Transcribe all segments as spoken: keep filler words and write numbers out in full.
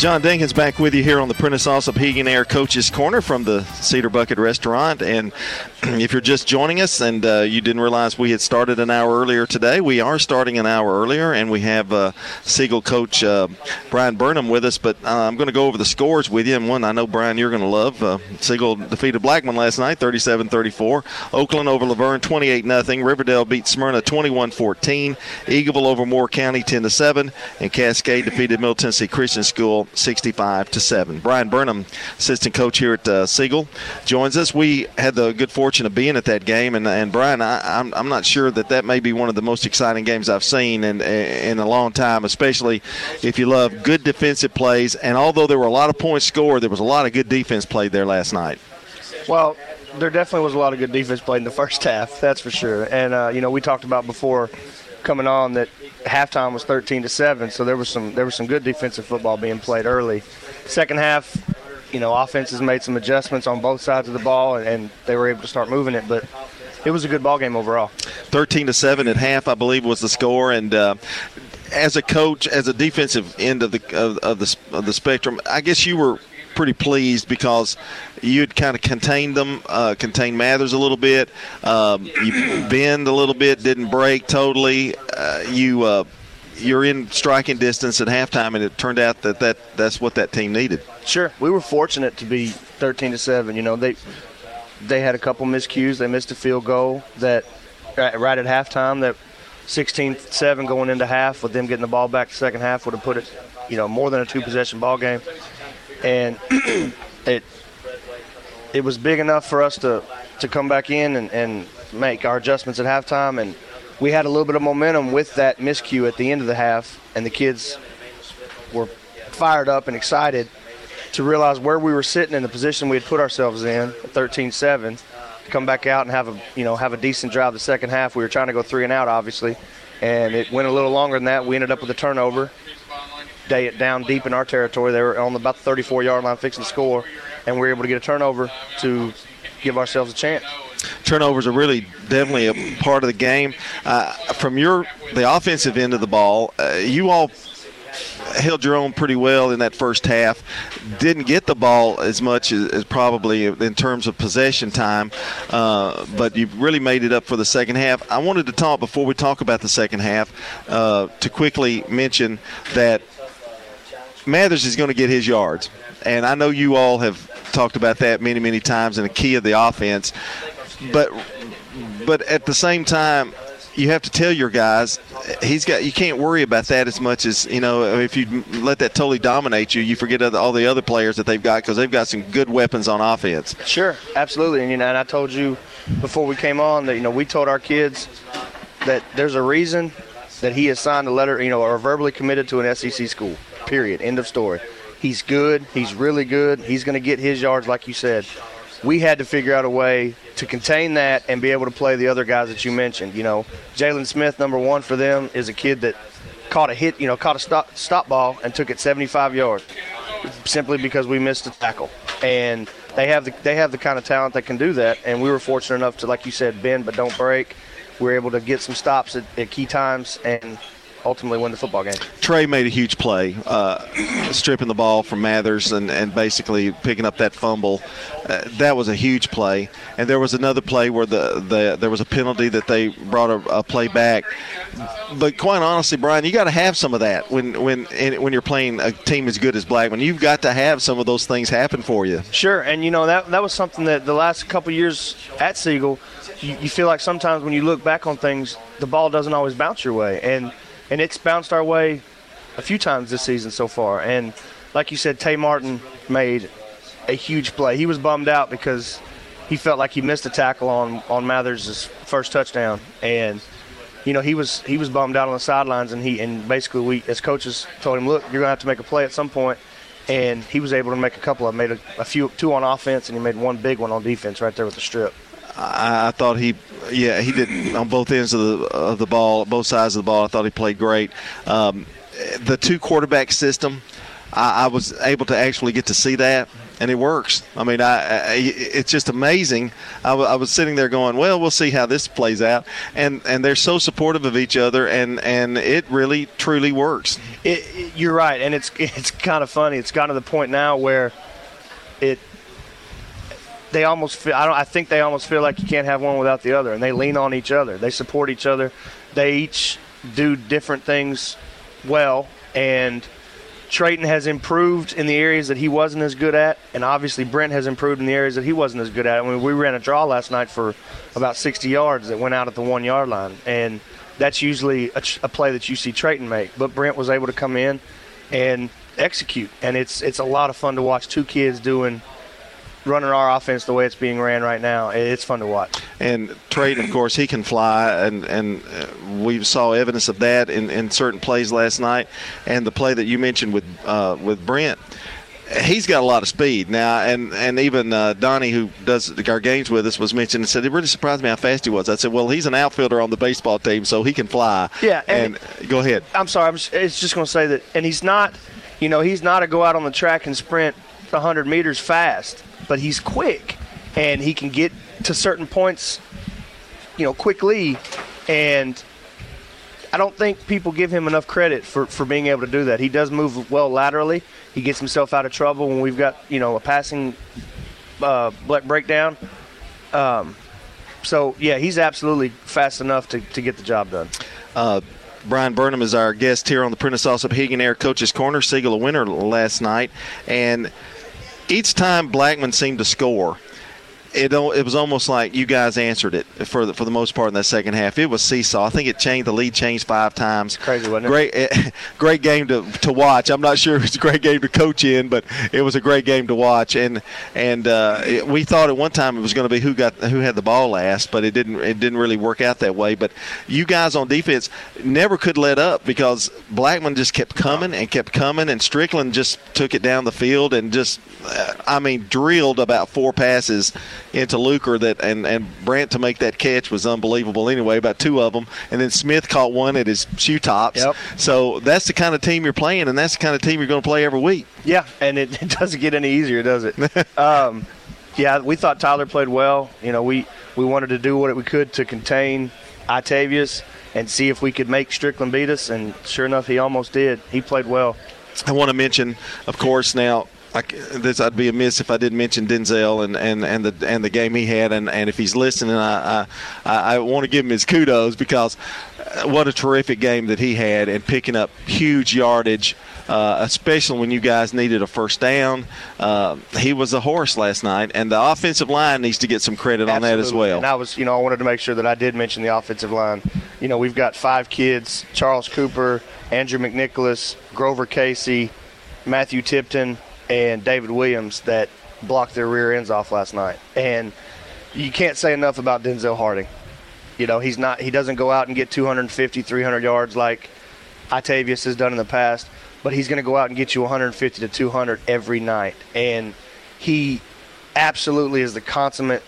John Dinkins back with you here on the Prentice Allsup Heating Air Coach's Corner from the Cedar Bucket Restaurant. And if you're just joining us and uh, you didn't realize we had started an hour earlier today, we are starting an hour earlier, and we have uh, Siegel coach uh, Brian Burnham with us. But uh, I'm going to go over the scores with you, and one I know, Brian, you're going to love. Uh, Siegel defeated Blackman last night, thirty-seven thirty-four. Oakland over Laverne, twenty-eight nothing. Riverdale beat Smyrna, twenty-one fourteen. Eagleville over Moore County, ten to seven. And Cascade defeated Middle Tennessee Christian School, sixty-five to seven. Brian Burnham, assistant coach here at uh, Siegel, joins us. We had the good fortune of being at that game, and, and Brian, I, I'm, I'm not sure that that may be one of the most exciting games I've seen in, in a long time, especially if you love good defensive plays. And although there were a lot of points scored, there was a lot of good defense played there last night. Well, there definitely was a lot of good defense played in the first half, that's for sure. And, uh, you know, we talked about before coming on that halftime was thirteen to seven, so there was some there was some good defensive football being played early. Second half, you know, offenses made some adjustments on both sides of the ball, and, and they were able to start moving it. But it was a good ball game overall. thirteen to seven at half, I believe, was the score. And uh, as a coach, as a defensive end of the of, of the of the spectrum, I guess you were pretty pleased because you had kind of contained them, uh, contained Mathers a little bit. Um, you bend a little bit, didn't break totally. Uh, you uh, you're in striking distance at halftime, and it turned out that, that that's what that team needed. Sure, we were fortunate to be thirteen to seven. You know, they they had a couple miscues. They missed a field goal that right at halftime. That sixteen seven going into half, with them getting the ball back the second half, would have put it, you know, more than a two possession ball game. And it it was big enough for us to, to come back in and, and make our adjustments at halftime. And we had a little bit of momentum with that miscue at the end of the half, and the kids were fired up and excited to realize where we were sitting in the position we had put ourselves in, thirteen seven, to come back out and have a you know have a decent drive the second half. We were trying to go three and out, obviously, and it went a little longer than that. We ended up with a turnover. Day it down deep in our territory. They were on about the thirty-four yard line fixing to score, and we were able to get a turnover to give ourselves a chance. Turnovers are really definitely a part of the game. Uh, from your the offensive end of the ball, uh, you all held your own pretty well in that first half. Didn't get the ball as much as, as probably in terms of possession time, uh, but you really made it up for the second half. I wanted to talk, before we talk about the second half, uh, to quickly mention that Mathers is going to get his yards. And I know you all have talked about that many, many times in the key of the offense. But but at the same time, you have to tell your guys, he's got. You can't worry about that as much as, you know, if you let that totally dominate you, you forget all the other players that they've got, because they've got some good weapons on offense. Sure, absolutely. And, you know, and I told you before we came on that, you know, we told our kids that there's a reason that he has signed a letter, you know, or verbally committed to an S E C school. Period. End of story. He's good. He's really good. He's going to get his yards, like you said. We had to figure out a way to contain that and be able to play the other guys that you mentioned. You know, Jalen Smith, number one for them, is a kid that caught a hit, you know, caught a stop, stop ball and took it seventy-five yards simply because we missed a tackle. And they have the they have the kind of talent that can do that. And we were fortunate enough to, like you said, bend but don't break. We were able to get some stops at, at key times and ultimately win the football game. Trey made a huge play, uh, stripping the ball from Mathers and, and basically picking up that fumble. Uh, that was a huge play. And there was another play where the, the there was a penalty that they brought a, a play back. But quite honestly, Brian, you got to have some of that when when when you're playing a team as good as Blackman. You've got to have some of those things happen for you. Sure, and you know that that was something that the last couple of years at Siegel, you, you feel like sometimes when you look back on things, the ball doesn't always bounce your way. And And it's bounced our way a few times this season so far. And like you said, Tay Martin made a huge play. He was bummed out because he felt like he missed a tackle on, on Mathers' first touchdown. And, you know, he was he was bummed out on the sidelines. And he and basically we, as coaches, told him, look, you're going to have to make a play at some point. And he was able to make a couple of them. Made a, a few, two on offense, and he made one big one on defense right there with the strip. I, I thought he, yeah, he did on both ends of the of the ball, both sides of the ball. I thought he played great. Um, the two quarterback system, I, I was able to actually get to see that. And it works. I mean, I, I, it's just amazing. I, w- I was sitting there going, well, we'll see how this plays out. And and they're so supportive of each other, and, and it really, truly works. It, it, you're right, and it's it's kind of funny. It's gotten to the point now where it they almost feel, I don't I think they almost feel like you can't have one without the other, and they lean on each other. They support each other. They each do different things well, and Trayton has improved in the areas that he wasn't as good at, and obviously Brent has improved in the areas that he wasn't as good at. I mean, we ran a draw last night for about sixty yards that went out at the one-yard line, and that's usually a, a play that you see Trayton make. But Brent was able to come in and execute, and it's it's a lot of fun to watch two kids doing running our offense the way it's being ran right now. It's fun to watch. And Trayton, of course, he can fly, and, and we saw evidence of that in, in certain plays last night. And the play that you mentioned with uh, with Brent, he's got a lot of speed now. And, and even uh, Donnie, who does our games with us, was mentioned and said, it really surprised me how fast he was. I said, well, he's an outfielder on the baseball team, so he can fly. Yeah. And, and go ahead. I'm sorry. I'm just, it's just going to say that, and he's not, you know, he's not a go out on the track and sprint one hundred meters fast, but he's quick, and he can get to certain points, you know, quickly. And I don't think people give him enough credit for, for being able to do that. He does move well laterally. He gets himself out of trouble when we've got, you know, a passing uh, breakdown. Um, so, yeah, he's absolutely fast enough to, to get the job done. Uh, Brian Burnham is our guest here on the Prentice Allsup Hegan Air Coach's Corner. Siegel a winner last night. And each time Blackman seemed to score, it it was almost like you guys answered it for the, for the most part in that second half. It was seesaw. I think it changed. The lead changed five times. Crazy, wasn't it? Great, great game to to watch. I'm not sure if it's a great game to coach in, but it was a great game to watch. And and uh, it, we thought at one time it was going to be who got who had the ball last, but it didn't. It didn't really work out that way. But you guys on defense never could let up because Blackman just kept coming and kept coming, and Strickland just took it down the field and just, I mean, drilled about four passes into Luker that and, and Brant to make that catch was unbelievable anyway, about two of them. And then Smith caught one at his shoe tops. Yep. So that's the kind of team you're playing, and that's the kind of team you're going to play every week. Yeah, and it, it doesn't get any easier, does it? um, yeah, we thought Tyler played well. You know, we, we wanted to do what we could to contain Itavius and see if we could make Strickland beat us, and sure enough, he almost did. He played well. I want to mention, of course, now – I, this I'd be amiss if I didn't mention Denzel and, and, and the and the game he had, and, and if he's listening, I I, I want to give him his kudos because what a terrific game that he had and picking up huge yardage, uh, especially when you guys needed a first down. Uh, he was a horse last night, and the offensive line needs to get some credit Absolutely. on that as well. And I was, you know, I wanted to make sure that I did mention the offensive line. You know, we've got five kids: Charles Cooper, Andrew McNicholas, Grover Casey, Matthew Tipton, and David Williams that blocked their rear ends off last night. And you can't say enough about Denzel Harding. You know, he's not, he doesn't go out and get two fifty, three hundred yards like Itavius has done in the past, but he's going to go out and get you one fifty to two hundred every night. And he absolutely is the consummate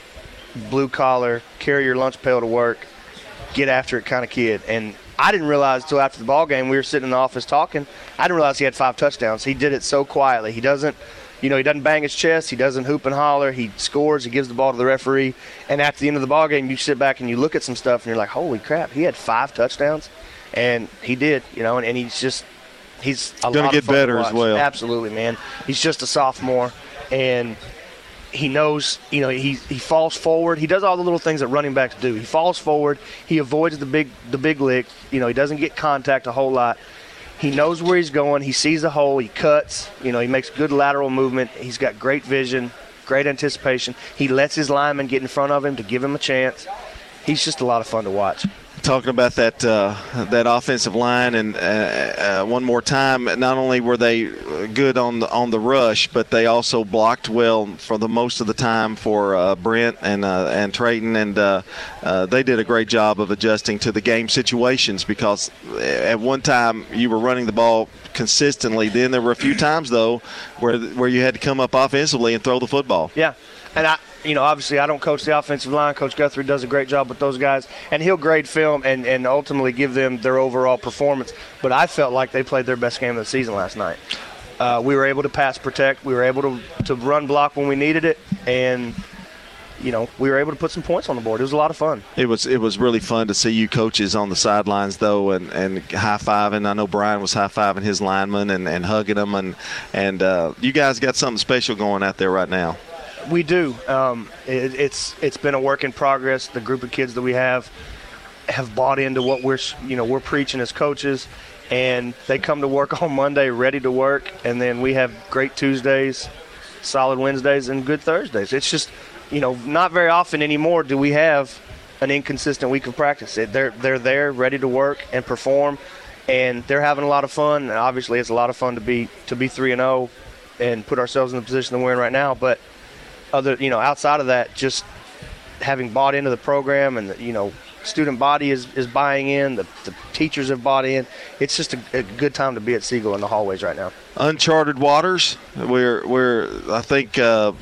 blue-collar, carry your lunch pail to work, get after it kind of kid. And I didn't realize until after the ball game, we were sitting in the office talking, I didn't realize he had five touchdowns. He did it so quietly. He doesn't, you know, he doesn't bang his chest. He doesn't hoop and holler. He scores. He gives the ball to the referee. And at the end of the ball game, you sit back and you look at some stuff and you're like, holy crap, he had five touchdowns. And he did, you know, and, and he's just, he's a going to get better to as well. Absolutely, man. He's just a sophomore, and he knows, you know, he he falls forward. He does all the little things that running backs do. He falls forward. He avoids the big the big lick. You know, he doesn't get contact a whole lot. He knows where he's going. He sees the hole. He cuts. You know, he makes good lateral movement. He's got great vision, great anticipation. He lets his linemen get in front of him to give him a chance. He's just a lot of fun to watch. Talking about that uh, that offensive line, and uh, uh, one more time, not only were they good on the on the rush, but they also blocked well for the most of the time for uh, Brent and uh, and Trayton, and uh, uh, they did a great job of adjusting to the game situations because at one time you were running the ball consistently. Then there were a few times though where where you had to come up offensively and throw the football. Yeah, and I. You know, obviously I don't coach the offensive line. Coach Guthrie does a great job with those guys, and he'll grade film and, and ultimately give them their overall performance. But I felt like they played their best game of the season last night. Uh, we were able to pass protect. We were able to, to run block when we needed it. And, you know, we were able to put some points on the board. It was a lot of fun. It was it was really fun to see you coaches on the sidelines, though, and, and high-fiving. I know Brian was high-fiving his linemen and, and hugging them. And, and uh, you guys got something special going out there right now. We do. Um, it, it's it's been a work in progress. The group of kids that we have have bought into what we're you know we're preaching as coaches, and they come to work on Monday ready to work, and then we have great Tuesdays, solid Wednesdays, and good Thursdays. It's just you know not very often anymore do we have an inconsistent week of practice. It, they're they're there ready to work and perform, and they're having a lot of fun. And obviously, it's a lot of fun to be to be three and zero and put ourselves in the position that we're in right now, but. Other, you know, outside of that, just having bought into the program and, the, you know, student body is, is buying in, the, the teachers have bought in. It's just a, a good time to be at Siegel in the hallways right now. Uncharted waters. We're, we're I think, uh,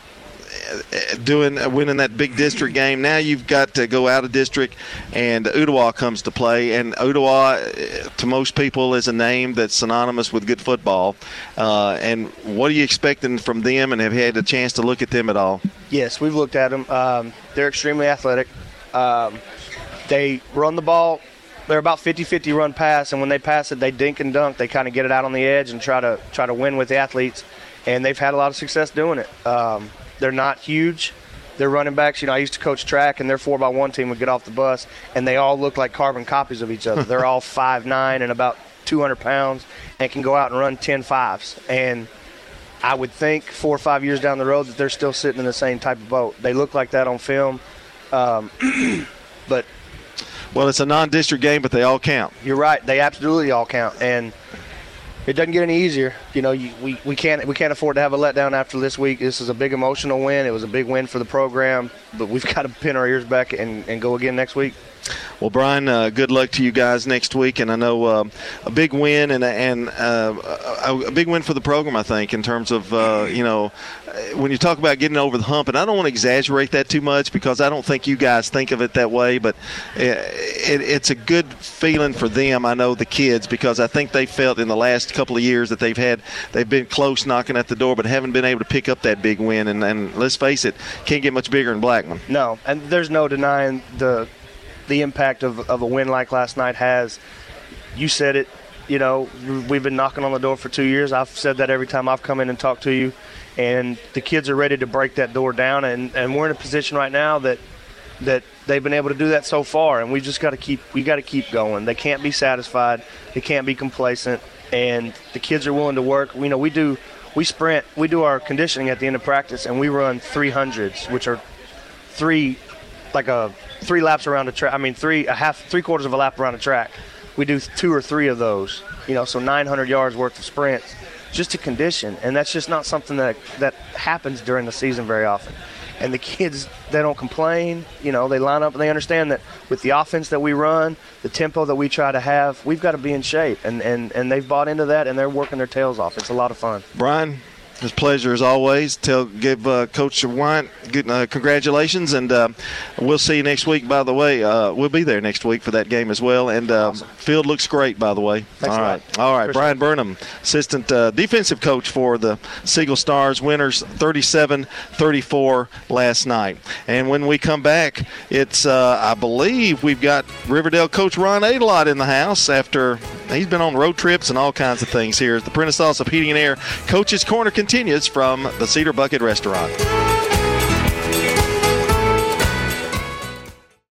doing winning that big district game. Now you've got to go out of district, and Ooltewah comes to play. And Ooltewah, to most people, is a name that's synonymous with good football. Uh, and what are you expecting from them, and have you had a chance to look at them at all? Yes, we've looked at them. Um, they're extremely athletic. Um, they run the ball. They're about fifty-fifty run pass, and when they pass it, they dink and dunk. They kind of get it out on the edge and try to try to win with the athletes, and they've had a lot of success doing it. Um, They're not huge. They're running backs. You know, I used to coach track, and their four by one team would get off the bus, and they all look like carbon copies of each other. They're all five nine and about two hundred pounds and can go out and run ten fives. And I would think four or five years down the road that they're still sitting in the same type of boat. They look like that on film. Um, but well, it's a non-district game, but they all count. You're right. They absolutely all count. And it doesn't get any easier. You know, you, we, we can't we can't afford to have a letdown after this week. This is a big emotional win. It was a big win for the program, but we've got to pin our ears back and, and go again next week. Well, Brian, uh, good luck to you guys next week, and I know uh, a big win and and uh, a, a big win for the program, I think, in terms of uh, you know when you talk about getting over the hump, and I don't want to exaggerate that too much because I don't think you guys think of it that way, but it, it, it's a good feeling for them. I know the kids, because I think they felt in the last couple of years that they've had they've been close knocking at the door, but haven't been able to pick up that big win. And, and let's face it, can't get much bigger in Blackman. No, and there's no denying the. the impact of, of a win like last night has. You said it, you know, we've been knocking on the door for two years. I've said that every time I've come in and talked to you, and the kids are ready to break that door down, and, and we're in a position right now that that they've been able to do that so far, and we just got to keep we got to keep going. They can't be satisfied. They can't be complacent, and the kids are willing to work. You know, we do we sprint, we do our conditioning at the end of practice, and we run three hundreds, which are three like a three laps around the track. I mean, three a half, three quarters of a lap around the track. We do two or three of those, you know, so nine hundred yards worth of sprints just to condition, and that's just not something that that happens during the season very often. And the kids, they don't complain. You know, they line up and they understand that with the offense that we run, the tempo that we try to have, we've got to be in shape, and and and they've bought into that, and they're working their tails off. It's a lot of fun. Brian, it's a pleasure as always. Tell, give uh, Coach Wyant good, uh, congratulations, and uh, we'll see you next week. By the way, uh, we'll be there next week for that game as well. And uh, awesome. Field looks great, by the way. Thanks All right, all right. Brian Burnham, assistant uh, defensive coach for the Siegel Stars, winners thirty-seven thirty-four last night. And when we come back, it's uh, I believe we've got Riverdale coach Ron Adelot in the house after he's been on road trips and all kinds of things here at the Prentice Allsup Heating and Air Coach's Corner continues from the Cedar Bucket Restaurant.